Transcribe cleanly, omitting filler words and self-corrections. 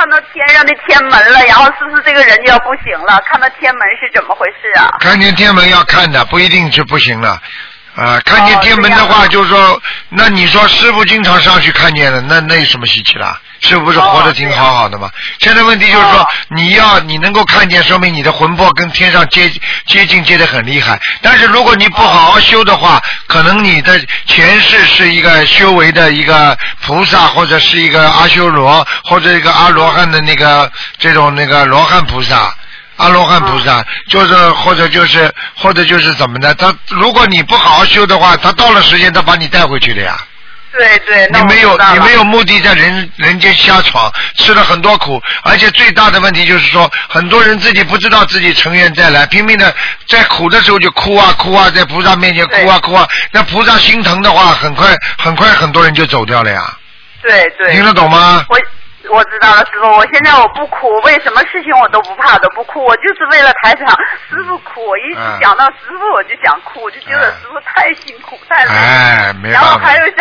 看到天上的天门了，然后是不是这个人就要不行了？看到天门是怎么回事啊？ 看见天门要看的，不一定就不行了。看见天门的话，就是说，那你说师傅经常上去看见了，那有什么稀奇啦？师傅不是活得挺好的吗？现在问题就是说，你能够看见，说明你的魂魄跟天上接近接得很厉害。但是如果你不好好修的话，可能你的前世是一个修为的一个菩萨，或者是一个阿修罗，或者一个阿罗汉的那个这种那个罗汉菩萨。阿罗汉菩萨就是或者就是怎么的？他如果你不好好修的话，他到了时间他把你带回去的呀。 对对， 你没有目的在人间瞎闯，吃了很多苦，而且最大的问题就是说，很多人自己不知道自己成缘再来，拼命的在苦的时候就哭啊哭啊，在菩萨面前哭啊哭啊，那菩萨心疼的话，很快很多人就走掉了呀。 对对。 听得懂吗？ 我知道了，师傅，我现在我不哭，为什么事情我都不怕，都不哭，我就是为了台长师傅哭，我一直想到师傅我就想哭，我就觉得师傅太辛苦太累， 没办法。 然后还有